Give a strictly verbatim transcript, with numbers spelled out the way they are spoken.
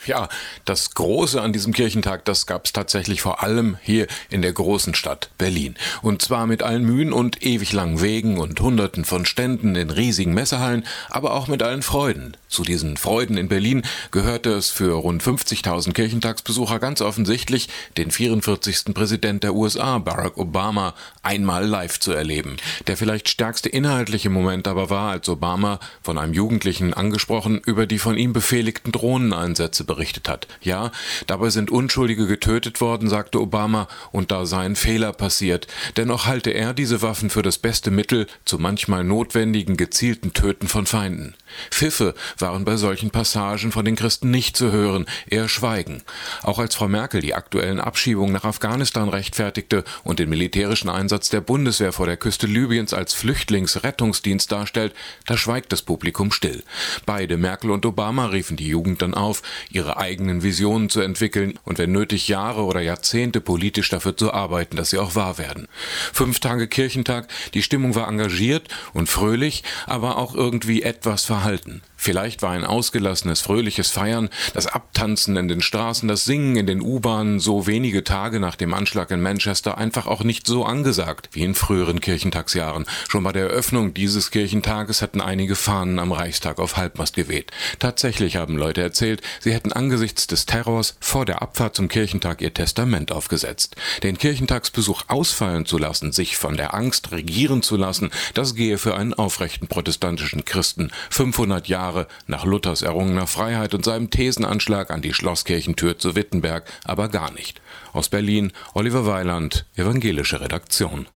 Ja, das Große an diesem Kirchentag, das gab es tatsächlich vor allem hier in der großen Stadt Berlin. Und zwar mit allen Mühen und ewig langen Wegen und Hunderten von Ständen in riesigen Messehallen, aber auch mit allen Freuden. Zu diesen Freuden in Berlin gehörte es für rund fünfzigtausend Kirchentagsbesucher ganz offensichtlich, den vierundvierzigsten Präsident der U S A, Barack Obama, einmal live zu erleben. Der vielleicht stärkste inhaltliche Moment aber war, als Obama, von einem Jugendlichen angesprochen, über die von ihm befehligten Drohneneinsätze berichtet hat. Ja, dabei sind Unschuldige getötet worden, sagte Obama, und da sei ein Fehler passiert. Dennoch halte er diese Waffen für das beste Mittel zu manchmal notwendigen, gezielten Töten von Feinden. Pfiffe waren bei solchen Passagen von den Christen nicht zu hören, eher Schweigen. Auch als Frau Merkel die aktuellen Abschiebungen nach Afghanistan rechtfertigte und den militärischen Einsatz der Bundeswehr vor der Küste Libyens als Flüchtlingsrettungsdienst darstellt, da schweigt das Publikum still. Beide, Merkel und Obama, riefen die Jugend dann auf, ihre eigenen Visionen zu entwickeln und wenn nötig Jahre oder Jahrzehnte politisch dafür zu arbeiten, dass sie auch wahr werden. Fünf Tage Kirchentag, die Stimmung war engagiert und fröhlich, aber auch irgendwie etwas verhalten. Vielleicht war ein ausgelassenes, fröhliches Feiern, das Abtanzen in den Straßen, das Singen in den U-Bahnen so wenige Tage nach dem Anschlag in Manchester einfach auch nicht so angesagt wie in früheren Kirchentagsjahren. Schon bei der Eröffnung dieses Kirchentages hatten einige Fahnen am Reichstag auf Halbmast geweht. Tatsächlich haben Leute erzählt, sie hätten angesichts des Terrors vor der Abfahrt zum Kirchentag ihr Testament aufgesetzt. Den Kirchentagsbesuch ausfallen zu lassen, sich von der Angst regieren zu lassen, das gehe für einen aufrechten protestantischen Christen fünfhundert Jahre nach Luthers errungener Freiheit und seinem Thesenanschlag an die Schlosskirchentür zu Wittenberg aber gar nicht. Aus Berlin, Oliver Weiland, Evangelische Redaktion.